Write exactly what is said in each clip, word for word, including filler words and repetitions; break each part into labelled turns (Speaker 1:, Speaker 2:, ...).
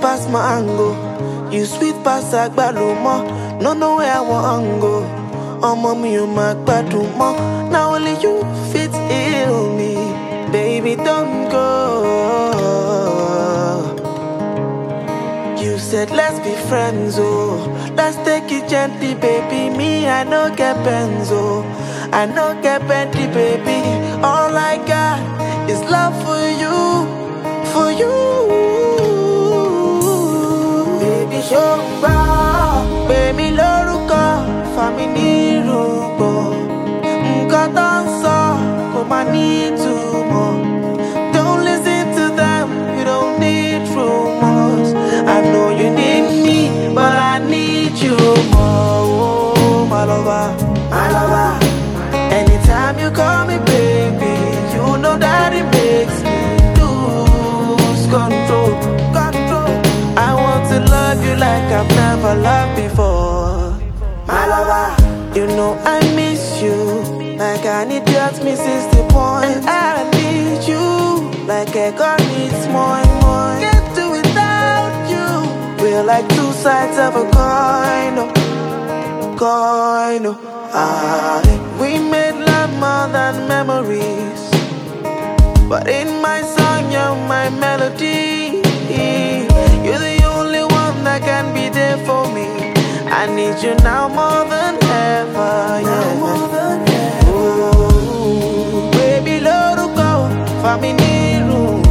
Speaker 1: pass mango, you sweet pass agbalumo. No know where I want go. Oh mommy, you my more. Now only you fit heal me, baby. Don't go. You said let's be friends, oh. Let's take it gently, baby. Me, I no get benzo, I no get bendy, baby. All I got is love for you, for you. Baby, show me, baby, loruko, family rubo. Nka dansa, come I need to more. Don't listen to them, you don't need rumors. I know you need me, but I need you more. Oh, my lover, my lover. Anytime you call me baby, you know that it makes me lose control, control. I want to love you like I've never loved before. My lover, you know I miss you like an idiot misses the point. And I need you like a god needs more and more. Can't do without you. We're like two sides of a coin, oh, coin, oh. Ah, we made love more than memories, but in my song you're my melody. You're the only one that can be there for me. I need you now more than ever, yeah. More than ever. Oh, baby, let it go. Family room,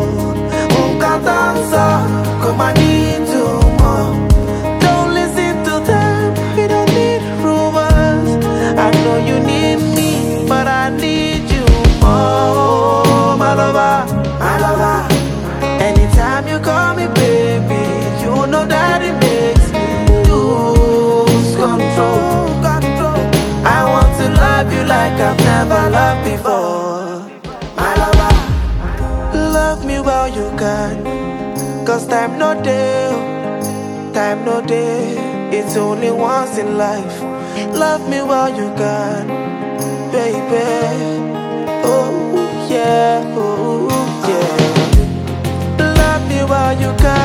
Speaker 1: unka dansa, come I need to more. Don't listen to them, we don't need rumors. I know you need me, but I need you more, my lover, my lover. Anytime you call me baby, you know that it makes me lose control, control. I want to love you like I've never loved before, my lover. Love me while you can, cause time no day, time no day. It's only once in life. Love me while you can, baby. Oh yeah, oh yeah. Love me while you can.